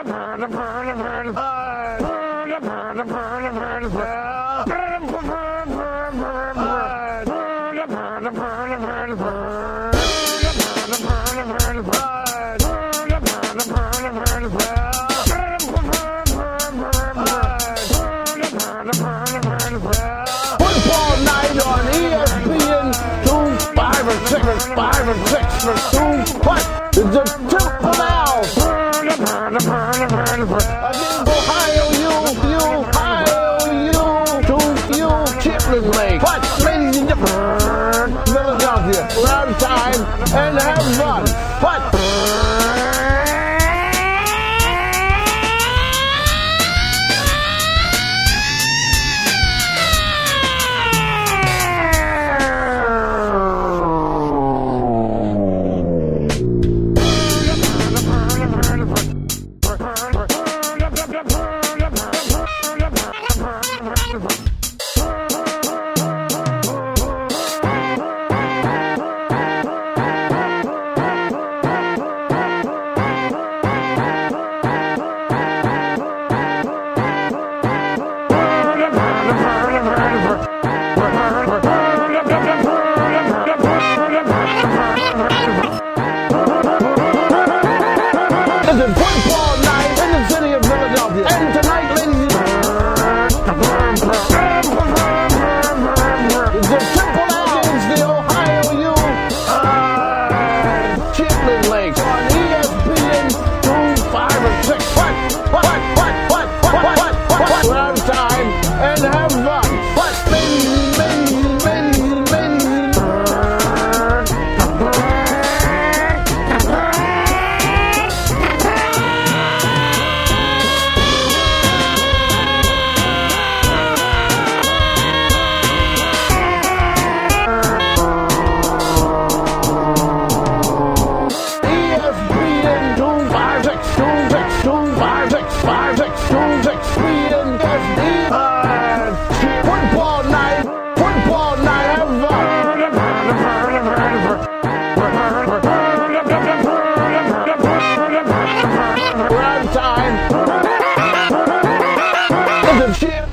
Football night on ESPN 2, 5 and 6 and 5 and 6 and 2. What? It's a tip now. Against Ohio, you, Chiplin Lake. What? Ladies and gentlemen, Philadelphia. We're out of time and have fun. What? Football